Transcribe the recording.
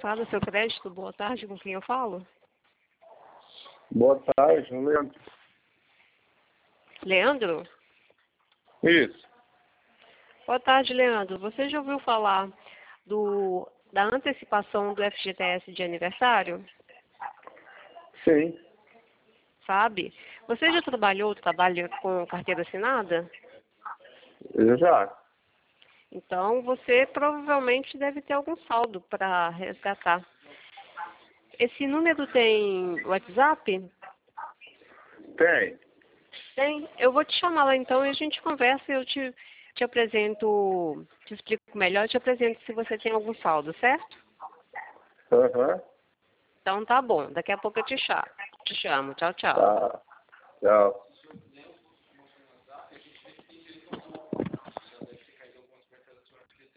Fala, seu crédito, boa tarde, com quem eu falo? Boa tarde, Leandro. Leandro? Isso. Boa tarde, Leandro. Você já ouviu falar da antecipação do FGTS de aniversário? Sim. Sabe? Você já trabalha com carteira assinada? Eu já. Então, você provavelmente deve ter algum saldo para resgatar. Esse número tem WhatsApp? Tem. Tem. Eu vou te chamar lá então e a gente conversa e eu te apresento, te explico melhor, te apresento se você tem algum saldo, certo? Aham. Então tá bom. Daqui a pouco eu te chamo. Tchau, tchau. Tá. Tchau.